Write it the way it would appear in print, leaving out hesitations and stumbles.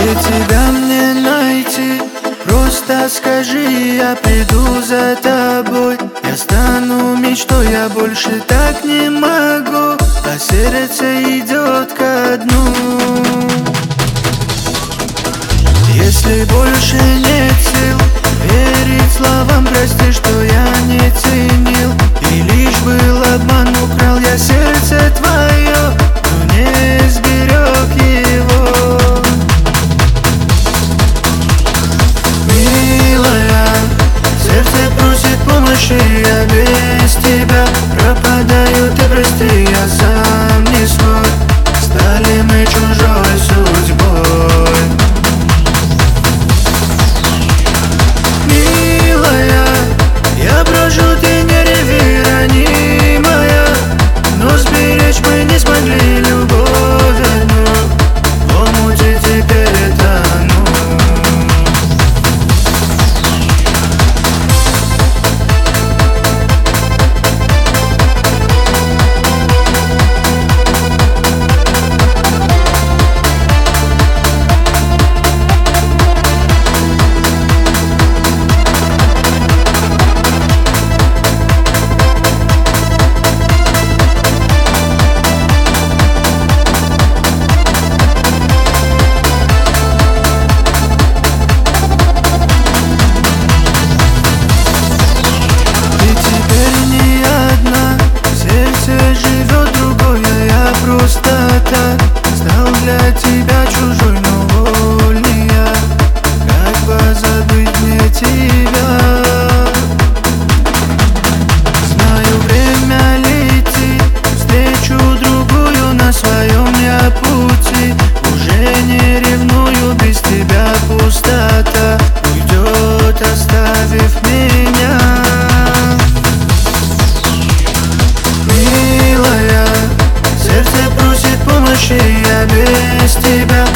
Где тебя мне найти? Просто скажи, я приду за тобой. Я стану мечтой, я больше так не могу, а сердце идет ко дну. Если больше нет сил верить словам, прости, что я не ценил, и лишь был обман, украл я сердце твое, но не сберег его. Милая, сердце просит помощи, я без тебя пропадаю, ты прости, я сам не свой. Стали мы чужой судьбой. Милая, я прошу, ты не реви, ранимая, но сберечь мы не смогли любовь одну. В омуте теперь тону. Стал для тебя чужой, но вольный я. Как позабыть мне тебя? Знаю, время летит, встречу другую на своем я пути. Уже не ревную, без тебя пустота уйдет, оставив меня. Милая, сердце просит помощи, я без тебя